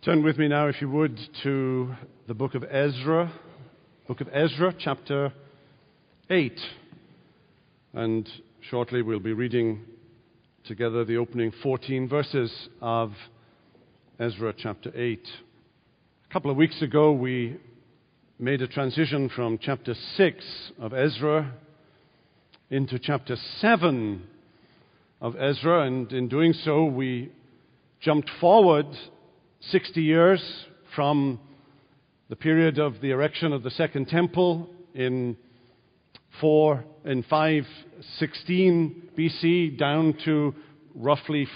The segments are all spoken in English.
Turn with me now, if you would, to the book of Ezra. Book of Ezra, chapter 8. And shortly we'll be reading together the opening 14 verses of Ezra chapter 8. A couple of weeks ago we made a transition from chapter 6 of Ezra into chapter 7 of Ezra, and in doing so we jumped forward 60 years from the period of the erection of the Second Temple in 516 BC down to roughly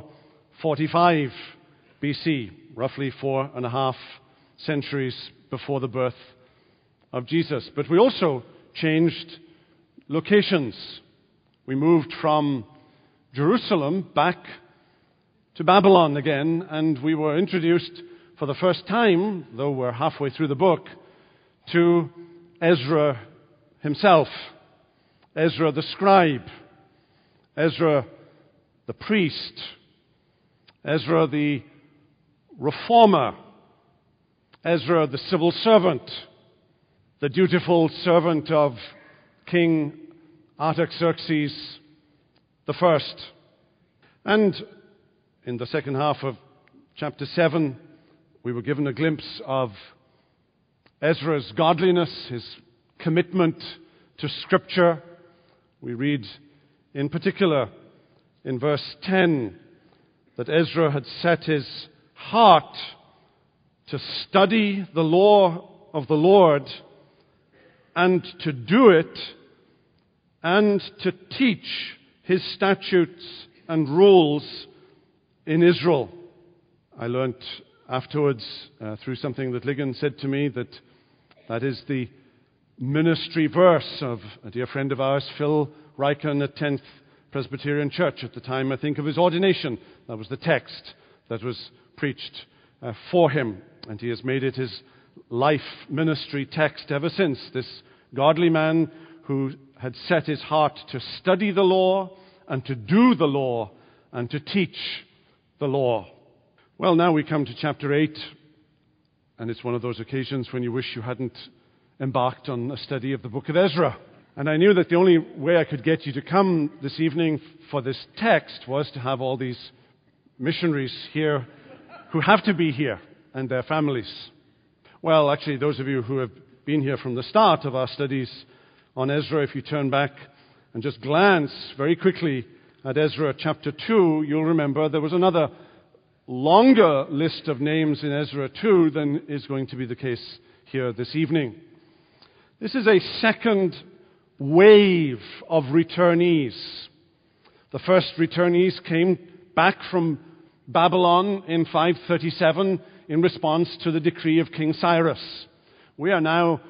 445 BC, roughly 4.5 centuries before the birth of Jesus. But we also changed locations. We moved from Jerusalem back to Babylon again, and we were introduced for the first time, though we're halfway through the book, to Ezra himself. Ezra the scribe, Ezra the priest, Ezra the reformer, Ezra the civil servant, the dutiful servant of King Artaxerxes the first. And in the second half of chapter 7, we were given a glimpse of Ezra's godliness, his commitment to Scripture. We read in particular in verse 10 that Ezra had set his heart to study the law of the Lord and to do it and to teach his statutes and rules in Israel. I learnt afterwards through something that Ligon said to me that is the ministry verse of a dear friend of ours, Phil Ryken at 10th Presbyterian Church at the time, I think, of his ordination. That was the text that was preached for him, and he has made it his life ministry text ever since. This godly man who had set his heart to study the law and to do the law and to teach the law. Well, now we come to chapter 8, and it's one of those occasions when you wish you hadn't embarked on a study of the book of Ezra. And I knew that the only way I could get you to come this evening for this text was to have all these missionaries here who have to be here, and their families. Well, actually, those of you who have been here from the start of our studies on Ezra, if you turn back and just glance very quickly at Ezra chapter 2, you'll remember there was another longer list of names in Ezra 2 than is going to be the case here this evening. This is a second wave of returnees. The first returnees came back from Babylon in 537 in response to the decree of King Cyrus. We are now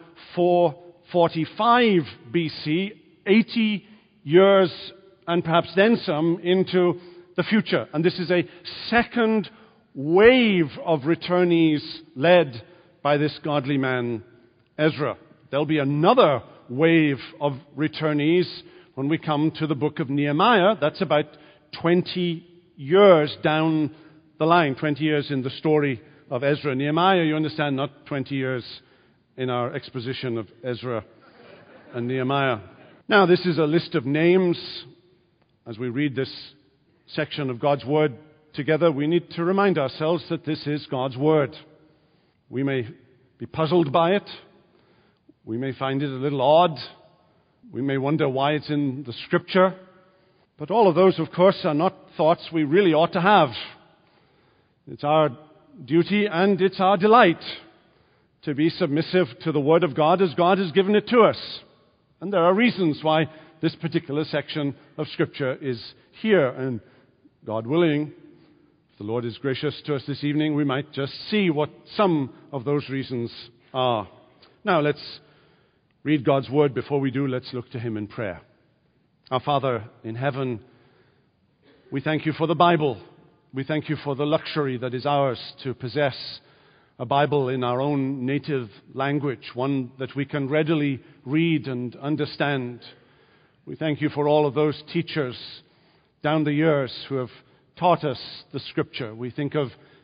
445 BC, 80 years and perhaps then some into the future. And this is a second wave of returnees led by this godly man, Ezra. There'll be another wave of returnees when we come to the book of Nehemiah. That's about 20 years down the line, 20 years in the story of Ezra. Nehemiah, you understand, not 20 years in our exposition of Ezra and Nehemiah. Now, this is a list of names. As we read this section of God's Word together, we need to remind ourselves that this is God's Word. We may be puzzled by it. We may find it a little odd. We may wonder why it's in the Scripture. But all of those, of course, are not thoughts we really ought to have. It's our duty and it's our delight to be submissive to the Word of God as God has given it to us. And there are reasons why this particular section of Scripture is here. And God willing, if the Lord is gracious to us this evening, we might just see what some of those reasons are. Now let's read God's Word. Before we do, let's look to Him in prayer. Our Father in heaven, we thank You for the Bible. We thank You for the luxury that is ours to possess a Bible in our own native language, one that we can readily read and understand. We thank You for all of those teachers down the years who have taught us the Scripture. We think of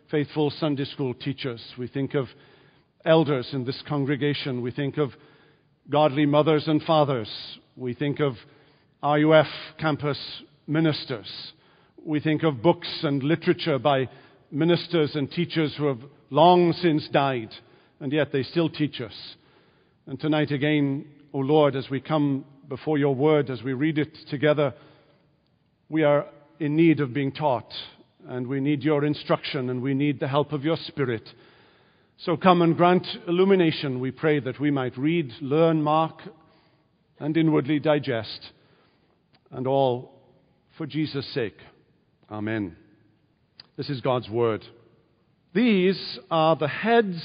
faithful Sunday school teachers. We think of elders in this congregation. We think of godly mothers and fathers. We think of RUF campus ministers. We think of books and literature by ministers and teachers who have long since died, and yet they still teach us. And tonight again, O Lord, as we come before your word, as we read it together, we are in need of being taught, and we need your instruction, and we need the help of your Spirit. So come and grant illumination, we pray, that we might read, learn, mark, and inwardly digest, and all for Jesus' sake. Amen. This is God's word. These are the heads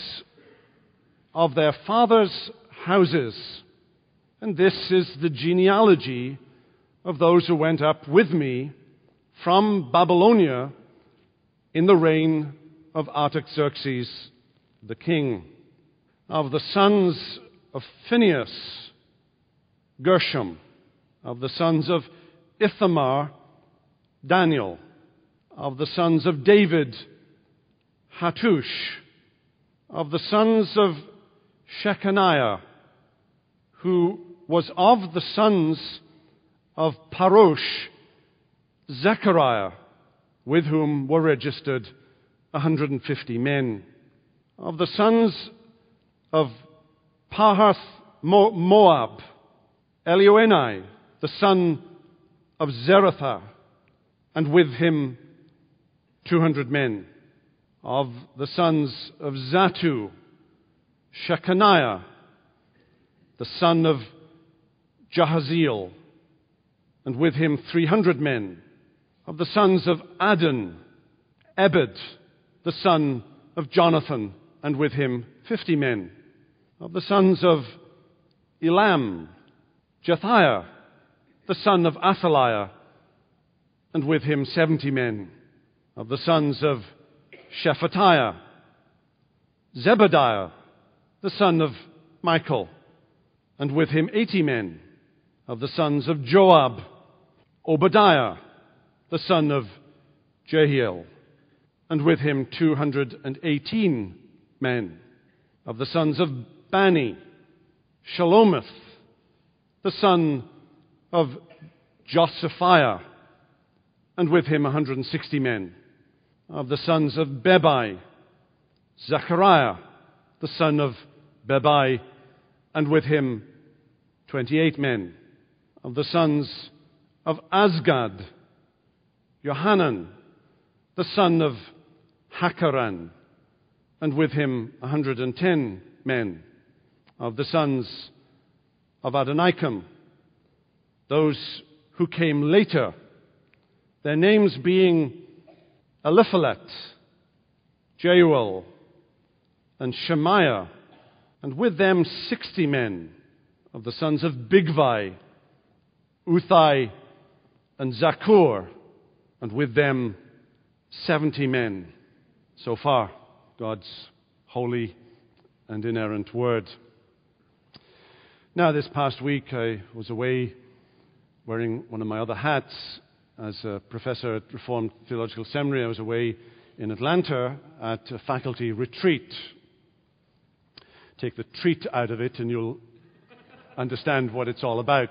of their fathers' houses, and this is the genealogy of those who went up with me from Babylonia in the reign of Artaxerxes the king. Of the sons of Phinehas, Gershom. Of the sons of Ithamar, Daniel. Of the sons of David, Hattush. Of the sons of Shechaniah, who was of the sons of Parosh, Zechariah, with whom were registered 150 men. Of the sons of Pahath Moab, Elioenai, the son of Zerathah, and with him 200 men. Of the sons of Zatu, Shechaniah, the son of Jahaziel, and with him 300 men. Of the sons of Adon, Ebed, the son of Jonathan, and with him 50 men. Of the sons of Elam, Jethiah, the son of Athaliah, and with him 70 men. Of the sons of Shephatiah, Zebediah, the son of Michael, and with him 80 men. Of the sons of Joab, Obadiah, the son of Jehiel, and with him 218 men. Of the sons of Bani, Shalomith, the son of Josephiah, and with him 160 men. Of the sons of Bebai, Zechariah, the son of Bebai, and with him 28 men. Of the sons of Azgad, Johanan, the son of Hakaran, and with him 110 men. Of the sons of Adonikam, those who came later, their names being Eliphalet, Jeuel, and Shemaiah, and with them 60 men. Of the sons of Bigvai, Uthai, and Zakur, and with them 70 men. So far, God's holy and inerrant word. Now, this past week, I was away wearing one of my other hats as a professor at Reformed Theological Seminary. I was away in Atlanta at a faculty retreat. Take the treat out of it and you'll understand what it's all about.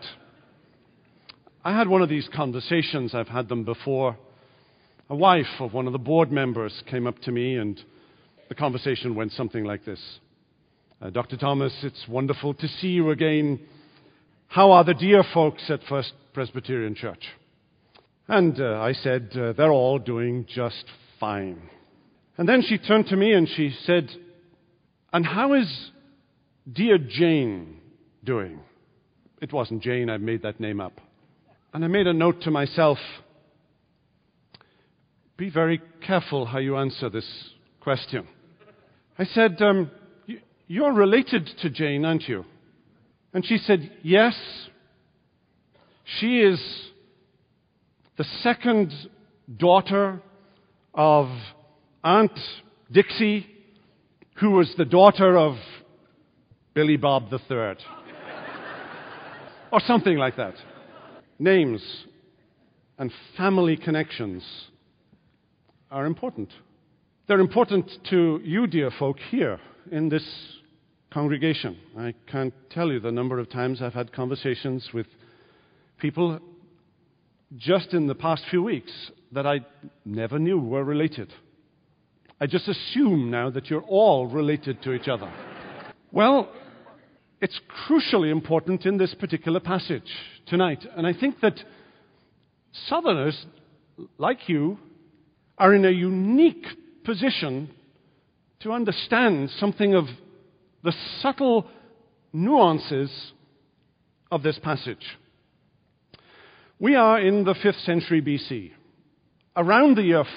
I had one of these conversations. I've had them before. A wife of one of the board members came up to me, and the conversation went something like this. Dr. Thomas, it's wonderful to see you again. How are the dear folks at First Presbyterian Church? And I said, they're all doing just fine. And then she turned to me and she said, and how is dear Jane doing? It wasn't Jane, I made that name up. And I made a note to myself, be very careful how you answer this question. I said, you're related to Jane, aren't you? And she said, yes. She is the second daughter of Aunt Dixie, who was the daughter of Billy Bob III. Or something like that. Names and family connections are important. They're important to you, dear folk, here in this congregation. I can't tell you the number of times I've had conversations with people just in the past few weeks that I never knew were related. I just assume now that you're all related to each other. Well, it's crucially important in this particular passage tonight. And I think that Southerners, like you, are in a unique position to understand something of the subtle nuances of this passage. We are in the 5th century BC, around the year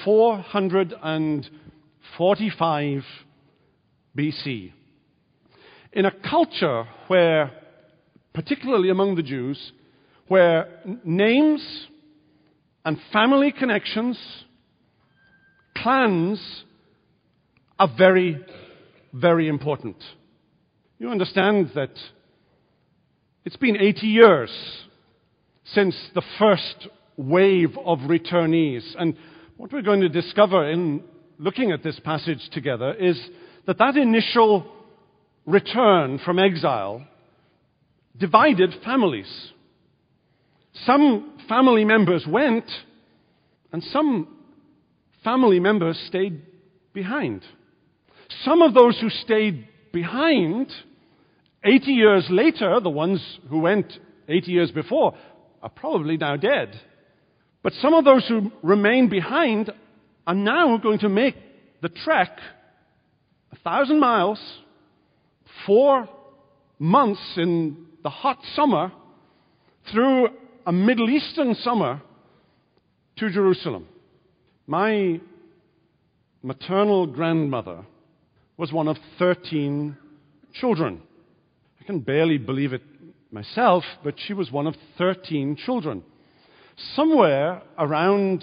445 BC, in a culture where, particularly among the Jews, where names and family connections, clans, are very, very important. You understand that it's been 80 years since the first wave of returnees. And what we're going to discover in looking at this passage together is that that initial return from exile divided families. Some family members went, and some family members stayed behind. Some of those who stayed behind, 80 years later, the ones who went 80 years before, are probably now dead. But some of those who remain behind are now going to make the trek 1,000 miles, 4 months in the hot summer, through a Middle Eastern summer to Jerusalem. My maternal grandmother was one of 13 children. I can barely believe it myself, but she was one of 13 children. Somewhere around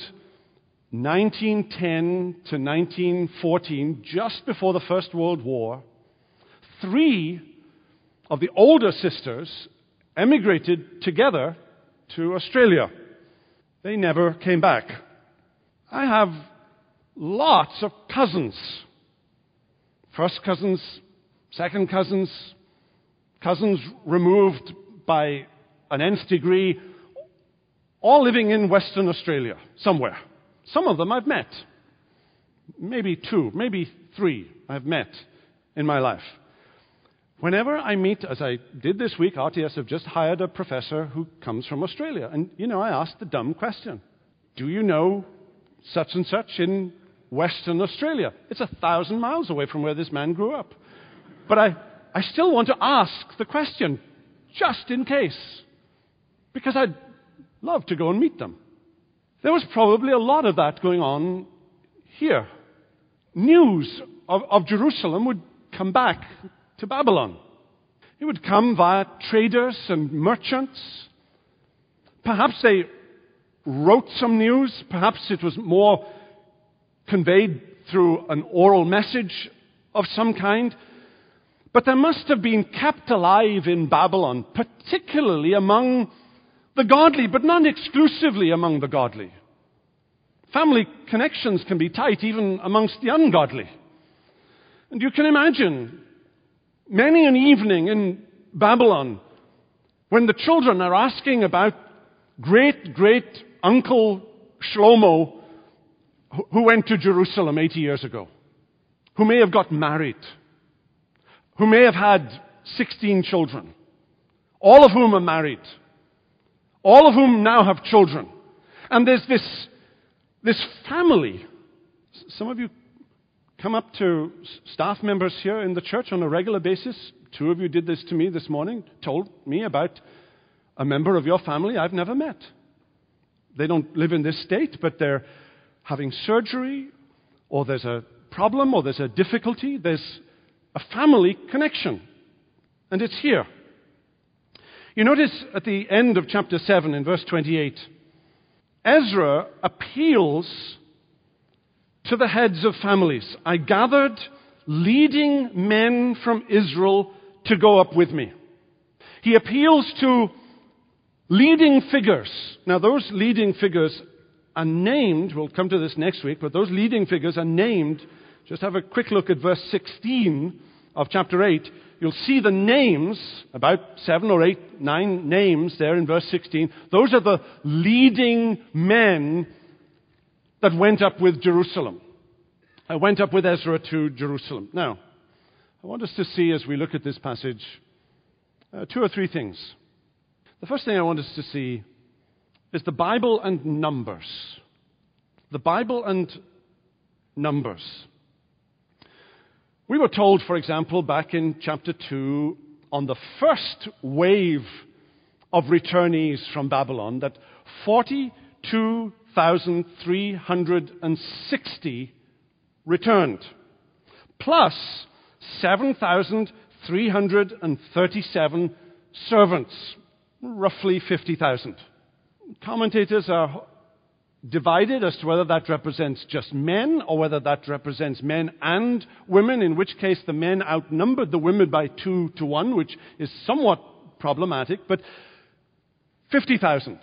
1910 to 1914, just before the First World War, 3 of the older sisters emigrated together to Australia. They never came back. I have lots of cousins. First cousins, second cousins, cousins removed by an nth degree, all living in Western Australia, somewhere. Some of them I've met. Maybe 2, maybe 3 I've met in my life. Whenever I meet, as I did this week, RTS have just hired a professor who comes from Australia. And, I asked the dumb question. Do you know such and such in Western Australia? It's 1,000 miles away from where this man grew up. But I still want to ask the question, just in case. Because I'd love to go and meet them. There was probably a lot of that going on here. News of Jerusalem would come back to Babylon. It would come via traders and merchants. Perhaps they wrote some news. Perhaps it was more conveyed through an oral message of some kind. But there must have been kept alive in Babylon, particularly among the godly, but not exclusively among the godly. Family connections can be tight even amongst the ungodly. And you can imagine many an evening in Babylon when the children are asking about great-great-uncle Shlomo who went to Jerusalem 80 years ago, who may have got married, who may have had 16 children, all of whom are married, all of whom now have children. And there's this family. Some of you come up to staff members here in the church on a regular basis. 2 of you did this to me this morning, told me about a member of your family I've never met. They don't live in this state, but they're having surgery, or there's a problem, or there's a difficulty. There's a family connection. And it's here. You notice at the end of chapter 7 in verse 28, Ezra appeals to the heads of families. I gathered leading men from Israel to go up with me. He appeals to leading figures. Now, those leading figures are named, we'll come to this next week, but those leading figures are named just have a quick look at verse 16 of chapter 8, you'll see the names, about 7 or 8, 9 names there in verse 16. Those are the leading men that went up with Jerusalem. Went up with Ezra to Jerusalem. Now, I want us to see as we look at this passage 2 or 3 things. The first thing I want us to see is the Bible and Numbers. The Bible and Numbers. We were told, for example, back in chapter 2, on the first wave of returnees from Babylon, that 42,360 returned, plus 7,337 servants, roughly 50,000. Commentators are divided as to whether that represents just men or whether that represents men and women, in which case the men outnumbered the women by 2 to 1, which is somewhat problematic, but 50,000.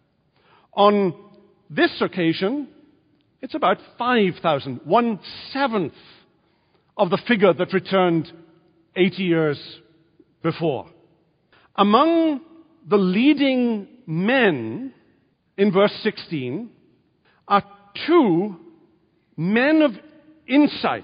On this occasion, it's about 5,000, 1/7 of the figure that returned 80 years before. Among the leading men in verse 16 are 2 men of insight,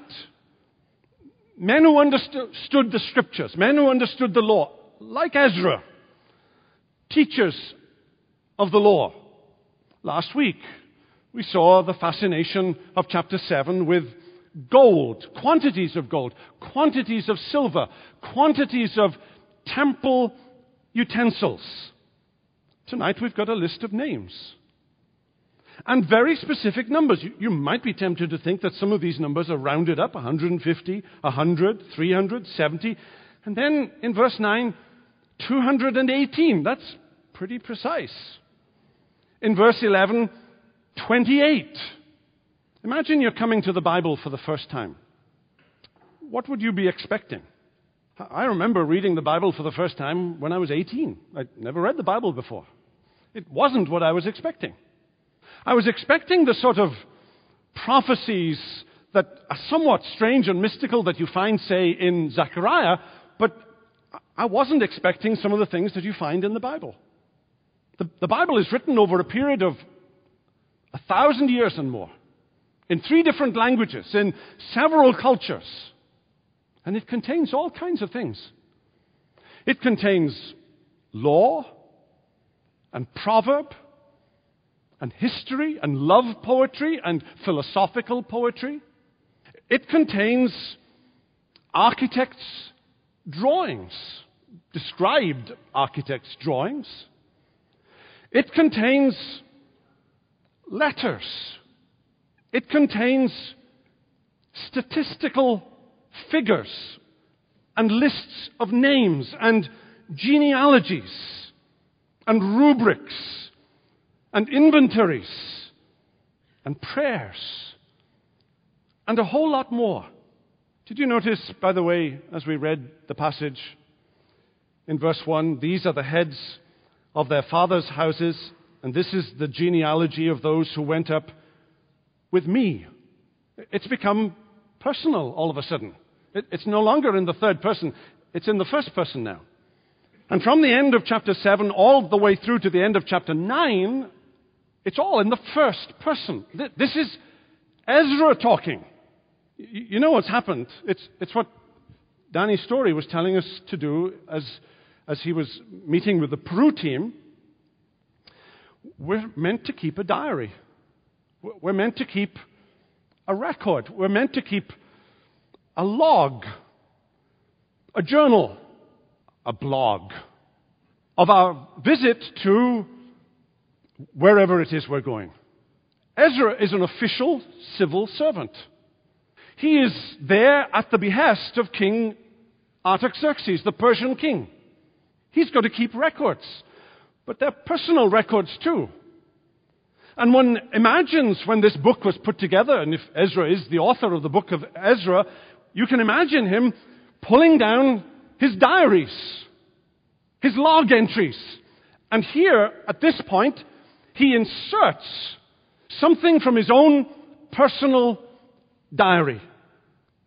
men who understood the Scriptures, men who understood the law, like Ezra, teachers of the law. Last week, we saw the fascination of chapter 7 with gold, quantities of silver, quantities of temple utensils. Tonight we've got a list of names. And very specific numbers. You might be tempted to think that some of these numbers are rounded up, 150, 100, 300, 70. And then in verse 9, 218. That's pretty precise. In verse 11, 28. Imagine you're coming to the Bible for the first time. What would you be expecting? I remember reading the Bible for the first time when I was 18. I'd never read the Bible before. It wasn't what I was expecting. I was expecting the sort of prophecies that are somewhat strange and mystical that you find, say, in Zechariah, but I wasn't expecting some of the things that you find in the Bible. The Bible is written over a period of 1,000 years and more, in 3 different languages, in several cultures. And it contains all kinds of things. It contains law and proverb and history and love poetry and philosophical poetry. It contains architects' drawings, described architects' drawings. It contains letters. It contains statistical figures and lists of names and genealogies and rubrics and inventories and prayers and a whole lot more. Did you notice, by the way, as we read the passage in verse 1, these are the heads of their fathers' houses, and this is the genealogy of those who went up with me. It's become personal all of a sudden. It's no longer in the third person. It's in the first person now. And from the end of chapter 7 all the way through to the end of chapter 9, it's all in the first person. This is Ezra talking. You know what's happened. It's what Danny Story was telling us to do as he was meeting with the Peru team. We're meant to keep a diary. We're meant to keep a record. We're meant to keep a log, a journal, a blog of our visit to wherever it is we're going. Ezra is an official civil servant. He is there at the behest of King Artaxerxes, the Persian king. He's got to keep records, but they're personal records too. And one imagines when this book was put together, and if Ezra is the author of the book of Ezra, you can imagine him pulling down his diaries, his log entries. And here, at this point, he inserts something from his own personal diary.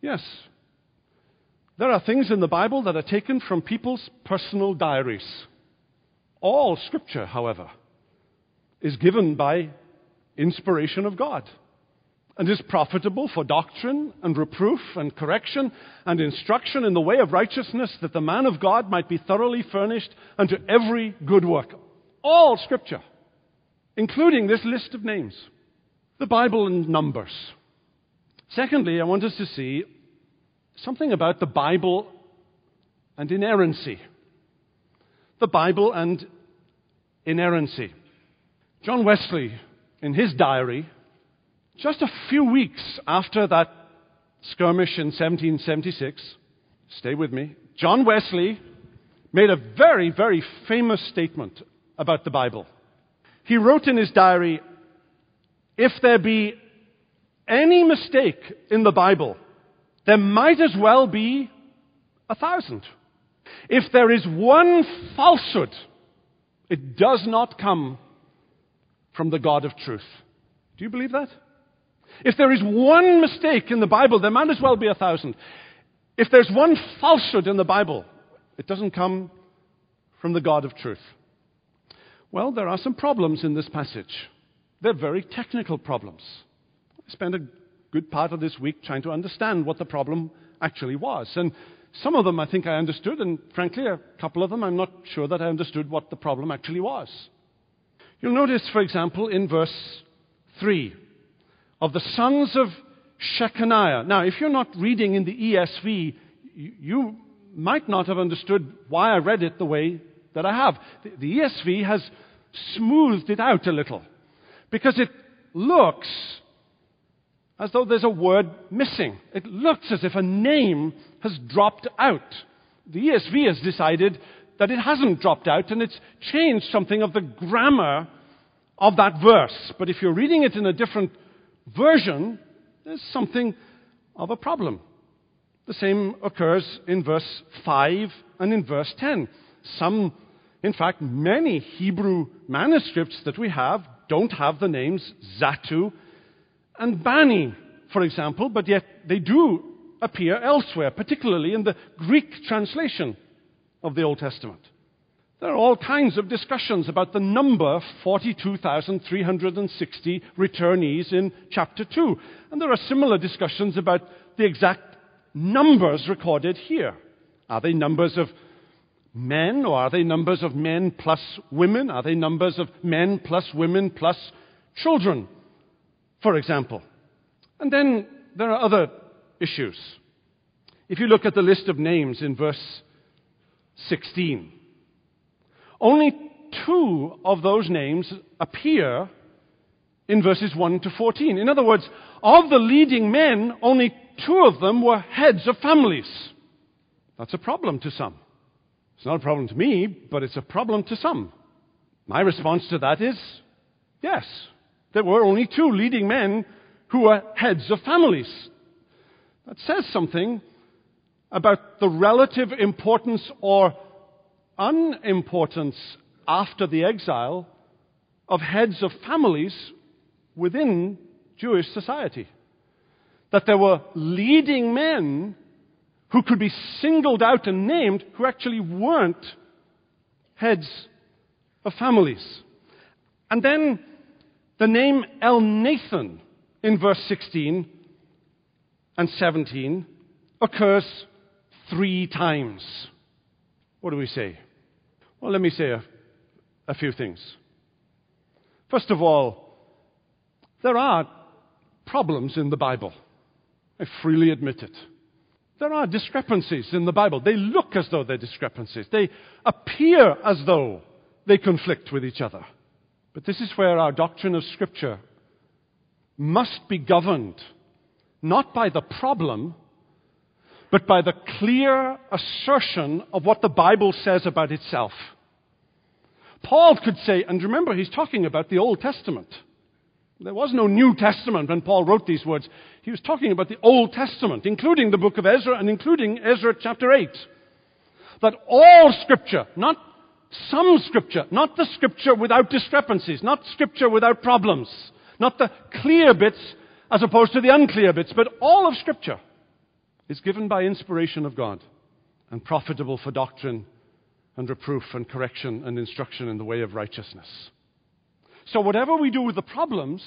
Yes. There are things in the Bible that are taken from people's personal diaries. All Scripture, however, is given by inspiration of God and is profitable for doctrine and reproof and correction and instruction in the way of righteousness, that the man of God might be thoroughly furnished unto every good work. All Scripture, including this list of names. The Bible in numbers. Secondly, I want us to see something about the Bible and inerrancy. The Bible and inerrancy. John Wesley, in his diary, just a few weeks after that skirmish in 1776, stay with me, John Wesley made a very, very famous statement about the Bible. He wrote in his diary, "If there be any mistake in the Bible, there might as well be 1,000. If there is one falsehood, it does not come from the God of truth." Do you believe that? If there is one mistake in the Bible, there might as well be 1,000. If there's one falsehood in the Bible, it doesn't come from the God of truth. Well, there are some problems in this passage. They're very technical problems. I spent a good part of this week trying to understand what the problem actually was. And some of them I think I understood, and frankly, a couple of them I'm not sure that I understood what the problem actually was. You'll notice, for example, in verse 3, of the sons of Shechaniah. Now, if you're not reading in the ESV, you might not have understood why I read it the way that I have. The ESV has smoothed it out a little, because it looks as though there's a word missing. It looks as if a name has dropped out. The ESV has decided that it hasn't dropped out, and it's changed something of the grammar of that verse. But if you're reading it in a different version, there's something of a problem. The same occurs in verse 5 and in verse 10. Some, in fact, many Hebrew manuscripts that we have don't have the names Zatu and Bani, for example, but yet they do appear elsewhere, particularly in the Greek translation of the Old Testament. There are all kinds of discussions about the number 42,360 returnees in chapter 2. And there are similar discussions about the exact numbers recorded here. Are they numbers of men, or are they numbers of men plus women? Are they numbers of men plus women plus children, for example? And then there are other issues. If you look at the list of names in verse 16, only 2 of those names appear in verses 1 to 14. In other words, of the leading men, only 2 of them were heads of families. That's a problem to some. It's not a problem to me, but it's a problem to some. My response to that is, yes, there were only 2 leading men who were heads of families. That says something about the relative importance or unimportance after the exile of heads of families within Jewish society. That there were leading men who could be singled out and named who actually weren't heads of families. And then the name Elnathan in verse 16 and 17 occurs 3 times. What do we say? Well, let me say a few things. First of all, there are problems in the Bible. I freely admit it. There are discrepancies in the Bible. They look as though they're discrepancies. They appear as though they conflict with each other. But this is where our doctrine of Scripture must be governed, not by the problem, but by the clear assertion of what the Bible says about itself. Paul could say, and remember, he's talking about the Old Testament. There was no New Testament when Paul wrote these words. He was talking about the Old Testament, including the book of Ezra and including Ezra chapter 8. That all Scripture, not some Scripture, not the Scripture without discrepancies, not Scripture without problems, not the clear bits as opposed to the unclear bits, but all of Scripture is given by inspiration of God and profitable for doctrine and reproof and correction and instruction in the way of righteousness. So whatever we do with the problems,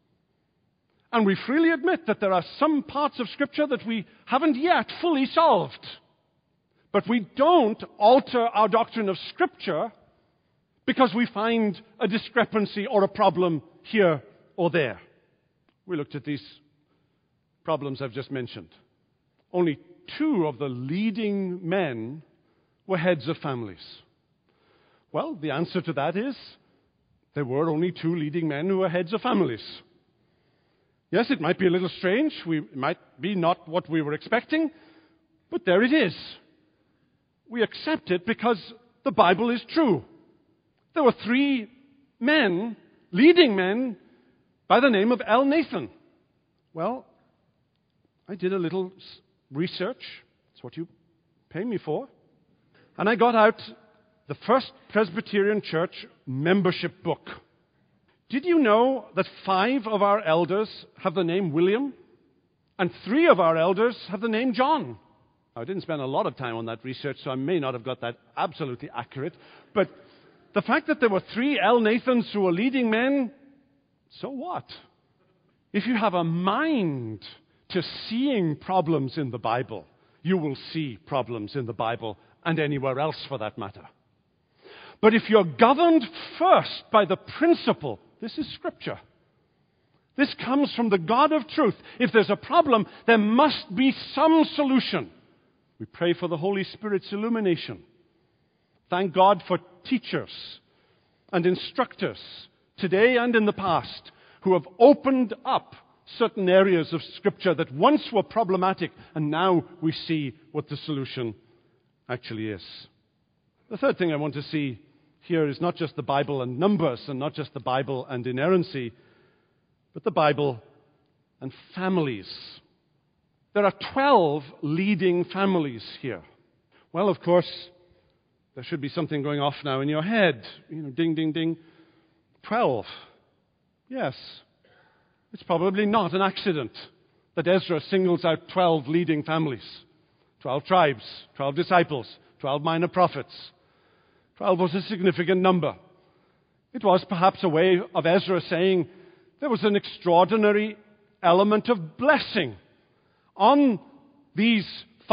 and we freely admit that there are some parts of Scripture that we haven't yet fully solved, but we don't alter our doctrine of Scripture because we find a discrepancy or a problem here or there. We looked at these problems I've just mentioned. Only 2 of the leading men were heads of families. Well, the answer to that is there were only 2 leading men who were heads of families. Yes, it might be a little strange. It might be not what we were expecting, but there it is. We accept it because the Bible is true. There were 3 men, leading men, by the name of Elnathan. Well, I did a little research. That's what you pay me for. And I got out the First Presbyterian Church membership book. Did you know that 5 of our elders have the name William? And 3 of our elders have the name John? I didn't spend a lot of time on that research, so I may not have got that absolutely accurate. But the fact that there were 3 Elnathans who were leading men, so what? If you have a mind to seeing problems in the Bible, you will see problems in the Bible and anywhere else for that matter. But if you're governed first by the principle, this is Scripture. This comes from the God of truth. If there's a problem, there must be some solution. We pray for the Holy Spirit's illumination. Thank God for teachers and instructors today and in the past who have opened up certain areas of Scripture that once were problematic, and now we see what the solution actually is. The third thing I want to see here is not just the Bible and numbers, and not just the Bible and inerrancy, but the Bible and families. There are 12 leading families here. Well, of course, there should be something going off now in your head. Ding, ding, ding. 12. Yes. It's probably not an accident that Ezra singles out 12 leading families. 12 tribes, 12 disciples, 12 minor prophets. 12 was a significant number. It was perhaps a way of Ezra saying there was an extraordinary element of blessing on these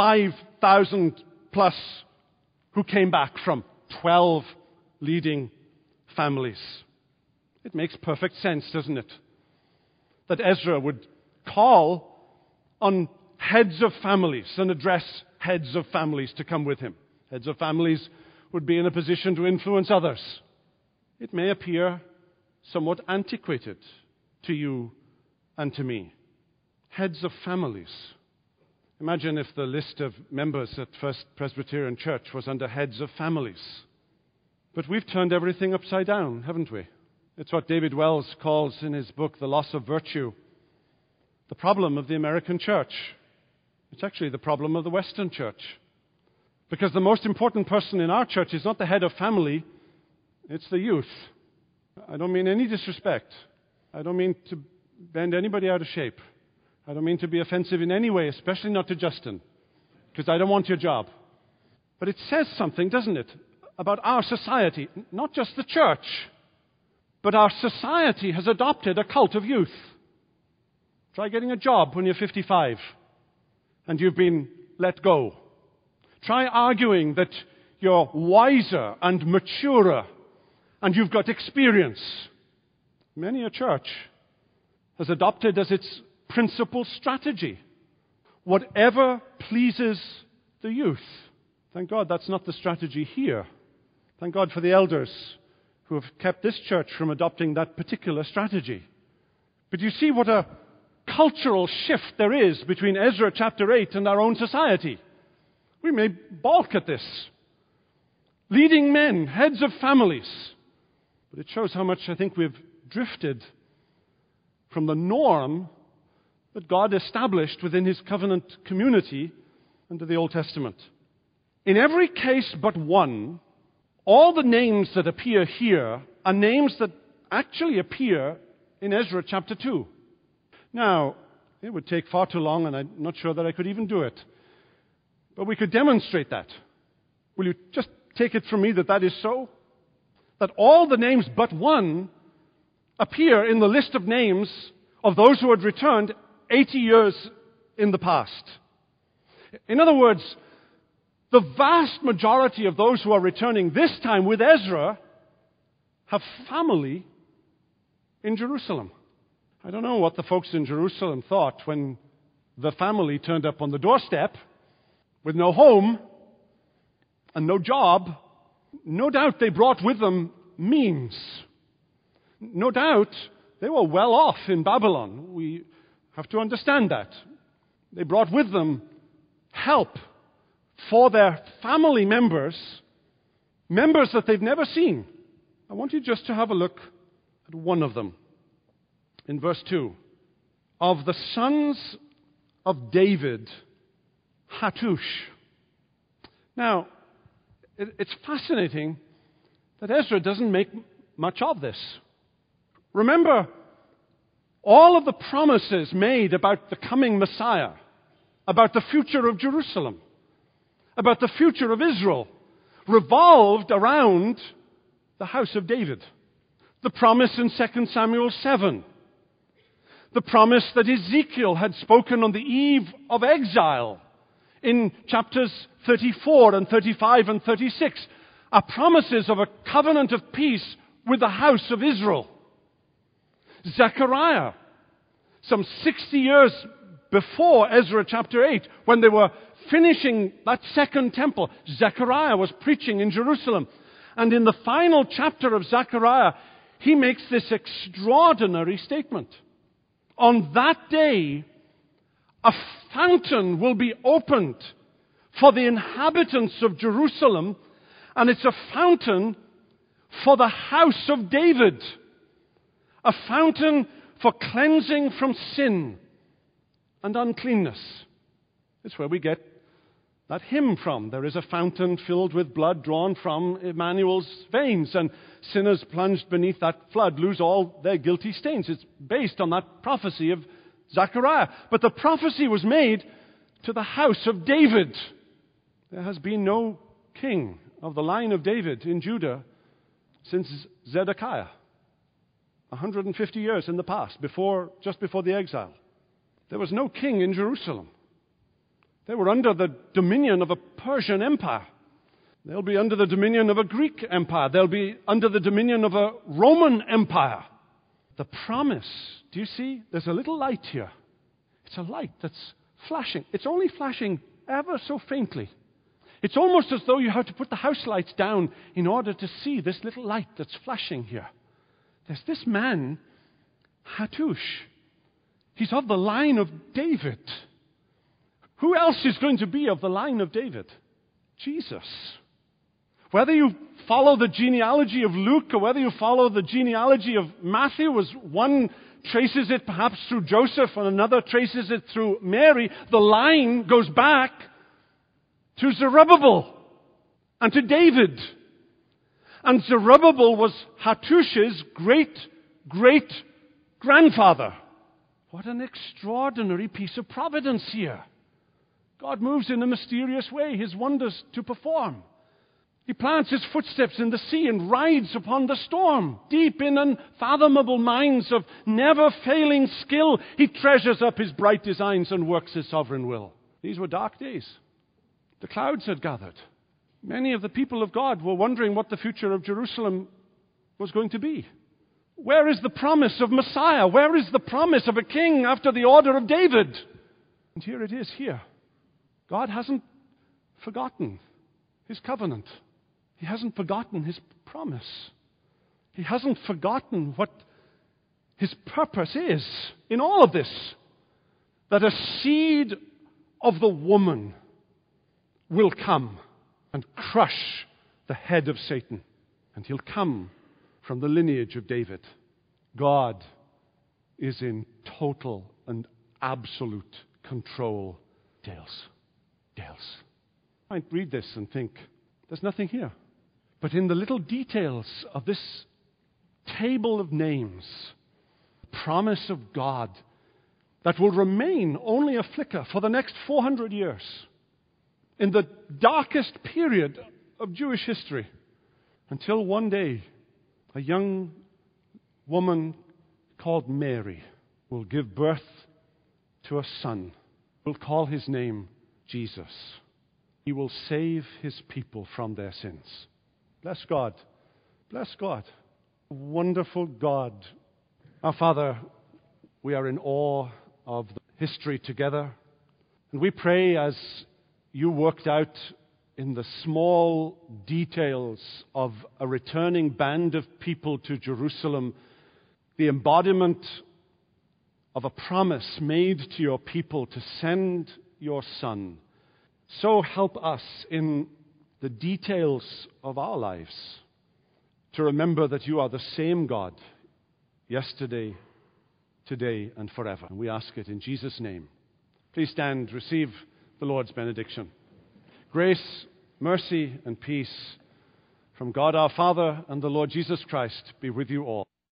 5,000 plus who came back from 12 leading families. It makes perfect sense, doesn't it? That Ezra would call on heads of families and address heads of families to come with him. Heads of families would be in a position to influence others. It may appear somewhat antiquated to you and to me. Heads of families. Imagine if the list of members at First Presbyterian Church was under heads of families. But we've turned everything upside down, haven't we? It's what David Wells calls in his book, The Loss of Virtue, the problem of the American church. It's actually the problem of the Western church. Because the most important person in our church is not the head of family, it's the youth. I don't mean any disrespect. I don't mean to bend anybody out of shape. I don't mean to be offensive in any way, especially not to Justin, because I don't want your job. But it says something, doesn't it, about our society, not just the church, but our society has adopted a cult of youth. Try getting a job when you're 55 and you've been let go. Try arguing that you're wiser and maturer and you've got experience. Many a church has adopted as its principal strategy whatever pleases the youth. Thank God that's not the strategy here. Thank God for the elders who have kept this church from adopting that particular strategy. But you see what a cultural shift there is between Ezra chapter 8 and our own society. We may balk at this. Leading men, heads of families. But it shows how much I think we've drifted from the norm that God established within His covenant community under the Old Testament. In every case but one, all the names that appear here are names that actually appear in Ezra chapter 2. Now, it would take far too long, and I'm not sure that I could even do it, But we could demonstrate that. Will you just take it from me that that is so? That all the names but one appear in the list of names of those who had returned 80 years in the past. In other words, the vast majority of those who are returning this time with Ezra have family in Jerusalem. I don't know what the folks in Jerusalem thought when the family turned up on the doorstep with no home and no job. No doubt they brought with them means. No doubt they were well off in Babylon. We have to understand that. They brought with them help for their family members that they've never seen. I want you just to have a look at one of them. In verse 2, of the sons of David, Hattush. Now, it's fascinating that Ezra doesn't make much of this. Remember, all of the promises made about the coming Messiah, about the future of Jerusalem, about the future of Israel, revolved around the house of David. The promise in 2 Samuel 7. The promise that Ezekiel had spoken on the eve of exile in chapters 34 and 35 and 36 are promises of a covenant of peace with the house of Israel. Zechariah, some 60 years before Ezra chapter 8, when they were finishing that second temple, Zechariah was preaching in Jerusalem. And in the final chapter of Zechariah, he makes this extraordinary statement. On that day, a fountain will be opened for the inhabitants of Jerusalem, and it's a fountain for the house of David. A fountain for cleansing from sin and uncleanness. It's where we get that hymn from. There is a fountain filled with blood drawn from Emmanuel's veins, and sinners plunged beneath that flood lose all their guilty stains. It's based on that prophecy of Zechariah. But the prophecy was made to the house of David. There has been no king of the line of David in Judah since Zedekiah. 150 years in the past, just before the exile. There was no king in Jerusalem. They were under the dominion of a Persian empire. They'll be under the dominion of a Greek empire. They'll be under the dominion of a Roman empire. The promise, do you see? There's a little light here. It's a light that's flashing. It's only flashing ever so faintly. It's almost as though you have to put the house lights down in order to see this little light that's flashing here. There's this man, Hattush. He's of the line of David. Who else is going to be of the line of David? Jesus. Whether you follow the genealogy of Luke or whether you follow the genealogy of Matthew, as one traces it perhaps through Joseph and another traces it through Mary, the line goes back to Zerubbabel and to David. And Zerubbabel was Hattush's great-great-grandfather. What an extraordinary piece of providence here. God moves in a mysterious way, His wonders to perform. He plants His footsteps in the sea and rides upon the storm. Deep in unfathomable minds of never-failing skill, He treasures up His bright designs and works His sovereign will. These were dark days. The clouds had gathered. Many of the people of God were wondering what the future of Jerusalem was going to be. Where is the promise of Messiah? Where is the promise of a king after the order of David? And here it is here. God hasn't forgotten His covenant. He hasn't forgotten His promise. He hasn't forgotten what His purpose is in all of this. That a seed of the woman will come and crush the head of Satan. And he'll come from the lineage of David. God is in total and absolute control. Dales. I might read this and think, there's nothing here. But in the little details of this table of names, promise of God that will remain only a flicker for the next 400 years. in the darkest period of Jewish history, until one day a young woman called Mary will give birth to a son. We'll call his name Jesus. He will save his people from their sins. Bless God. Bless God. Wonderful God. Our Father, we are in awe of the history together. And we pray as you worked out in the small details of a returning band of people to Jerusalem, the embodiment of a promise made to your people to send your Son. So help us in the details of our lives to remember that you are the same God yesterday, today, and forever. And we ask it in Jesus' name. Please stand, receive the Lord's benediction. Grace, mercy, and peace from God our Father and the Lord Jesus Christ be with you all.